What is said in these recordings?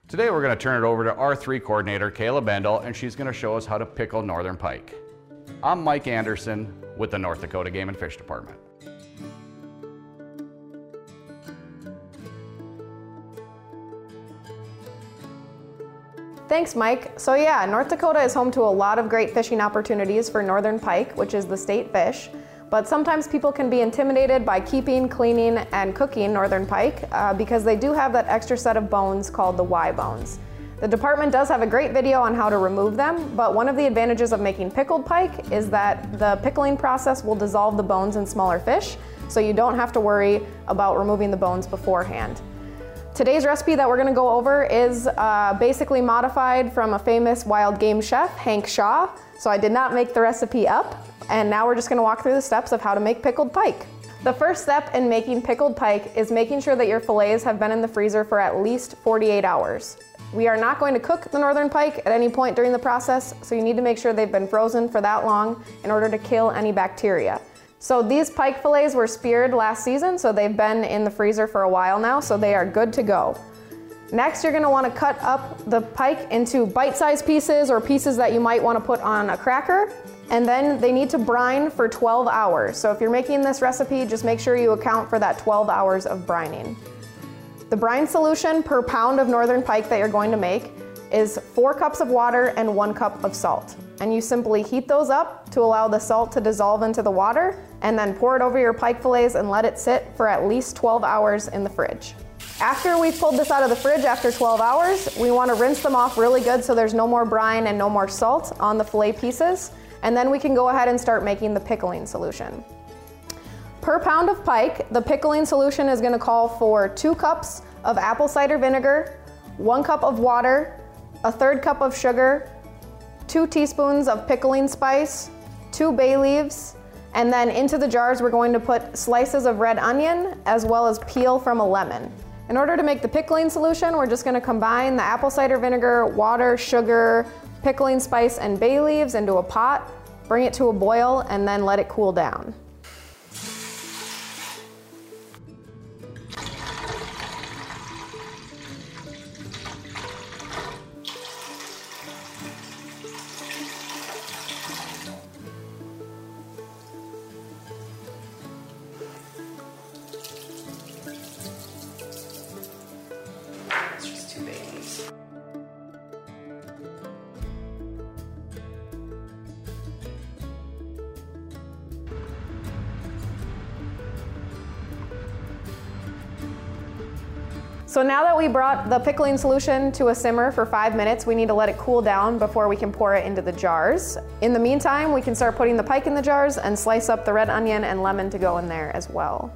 Today we're going to turn it over to our 3 coordinator, Kayla Bendel, and she's going to show us how to pickle northern pike. I'm Mike Anderson with the North Dakota Game and Fish Department. Thanks, Mike. So yeah, North Dakota is home to a lot of great fishing opportunities for northern pike, which is the state fish. But sometimes people can be intimidated by keeping, cleaning, and cooking northern pike because they do have that extra set of bones called the Y bones. The department does have a great video on how to remove them, but one of the advantages of making pickled pike is that the pickling process will dissolve the bones in smaller fish, so you don't have to worry about removing the bones beforehand. Today's recipe that we're going to go over is basically modified from a famous wild game chef, Hank Shaw. So I did not make the recipe up, and now we're just going to walk through the steps of how to make pickled pike. The first step in making pickled pike is making sure that your fillets have been in the freezer for at least 48 hours. We are not going to cook the northern pike at any point during the process, so you need to make sure they've been frozen for that long in order to kill any bacteria. So these pike fillets were speared last season, so they've been in the freezer for a while now, so they are good to go. Next, you're gonna wanna cut up the pike into bite-sized pieces or pieces that you might wanna put on a cracker, and then they need to brine for 12 hours. So if you're making this recipe, just make sure you account for that 12 hours of brining. The brine solution per pound of northern pike that you're going to make is 4 cups of water and 1 cup of salt. And you simply heat those up to allow the salt to dissolve into the water, and then pour it over your pike fillets and let it sit for at least 12 hours in the fridge. After we've pulled this out of the fridge after 12 hours, we want to rinse them off really good so there's no more brine and no more salt on the fillet pieces, and then we can go ahead and start making the pickling solution. Per pound of pike, the pickling solution is going to call for 2 cups of apple cider vinegar, 1 cup of water, a 1/3 cup of sugar, 2 teaspoons of pickling spice, 2 bay leaves, and then into the jars we're going to put slices of red onion as well as peel from a lemon. In order to make the pickling solution, we're just going to combine the apple cider vinegar, water, sugar, pickling spice, and bay leaves into a pot, bring it to a boil, and then let it cool down. So now that we brought the pickling solution to a simmer for 5 minutes, we need to let it cool down before we can pour it into the jars. In the meantime, we can start putting the pike in the jars and slice up the red onion and lemon to go in there as well.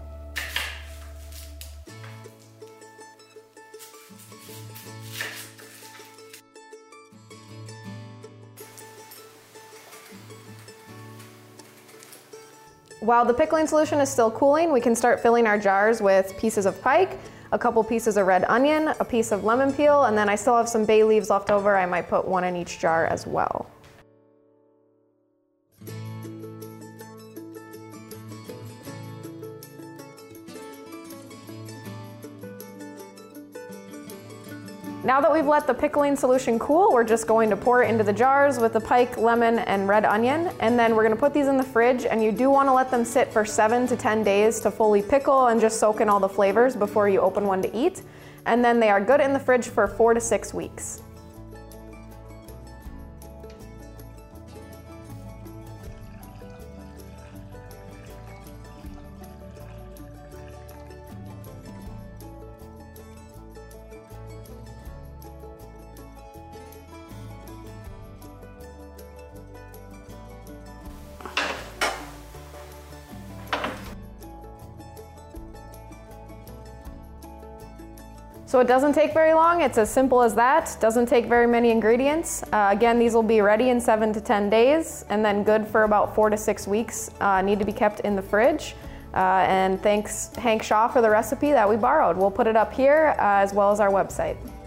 While the pickling solution is still cooling, we can start filling our jars with pieces of pike, a couple pieces of red onion, a piece of lemon peel, and then I still have some bay leaves left over. I might put 1 in each jar as well. Now that we've let the pickling solution cool, we're just going to pour it into the jars with the pike, lemon, and red onion, and then we're going to put these in the fridge, and you do want to let them sit for 7 to 10 days to fully pickle and just soak in all the flavors before you open one to eat. And then they are good in the fridge for 4 to 6 weeks. So it doesn't take very long, it's as simple as that. Doesn't take very many ingredients. Again, these will be ready in 7 to 10 days and then good for about 4 to 6 weeks. Need to be kept in the fridge. And thanks Hank Shaw for the recipe that we borrowed. We'll put it up here as well as our website.